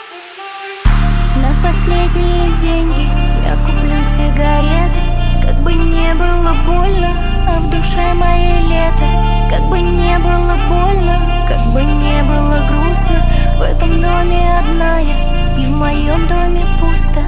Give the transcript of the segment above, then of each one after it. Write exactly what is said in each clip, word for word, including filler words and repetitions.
На последние деньги я куплю сигареты. Как бы не было больно, а в душе моей лето. Как бы не было больно, как бы не было грустно. В этом доме одна я, и в моем доме пусто.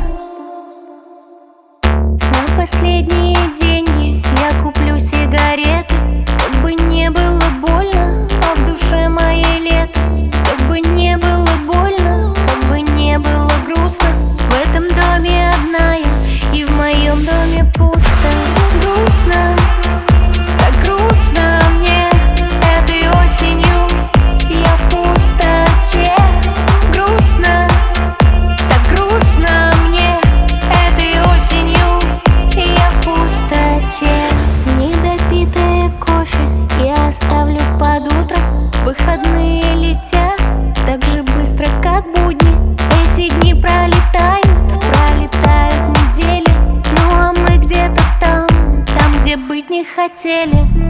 На последние деньги я куплю сигареты. Как бы не было больно, а в душе моей лето. Как бы не было больно, как бы не было грустно. В этом доме одна я, и в моем доме пусто. Грустно, так грустно мне этой осенью. Я в пустоте. Грустно, так грустно мне этой осенью. Я в пустоте. Недопитое кофе я оставлю под утро. Выходные летят так же быстро, как будни. Эти дни пролетают, пролетают недели. Ну а мы где-то там, там, где быть не хотели.